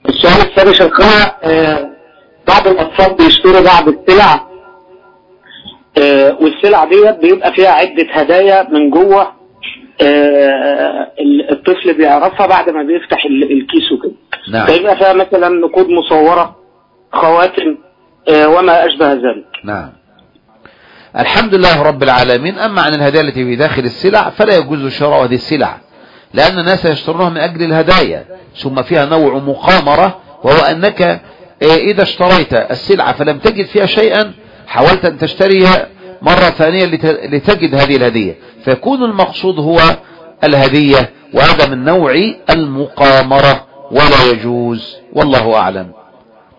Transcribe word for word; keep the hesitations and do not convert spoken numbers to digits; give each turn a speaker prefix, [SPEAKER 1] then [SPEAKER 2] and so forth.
[SPEAKER 1] السؤال الثاني شيخنا، آه بعض الأطفال بيشتروا بعض السلع، آه والسلع ديت بيبقى فيها عدة هدايا من جوه، آه الطفل بيعرفها بعد ما بيفتح الكيس وكده.
[SPEAKER 2] نعم.
[SPEAKER 1] فيبقى فيها مثلا نقود مصورة، خواتم، آه وما أشبه ذلك.
[SPEAKER 2] نعم. الحمد لله رب العالمين. أما عن الهدايا التي في داخل السلع فلا يجوز شراء هذه السلع، لأن الناس يشترونها من أجل الهدايا، ثم فيها نوع مقامرة، وهو أنك إذا اشتريت السلعة فلم تجد فيها شيئا حاولت أن تشتريها مرة ثانية لتجد هذه الهدية، فيكون المقصود هو الهدية، وهذا من نوع المقامرة ولا يجوز، والله أعلم.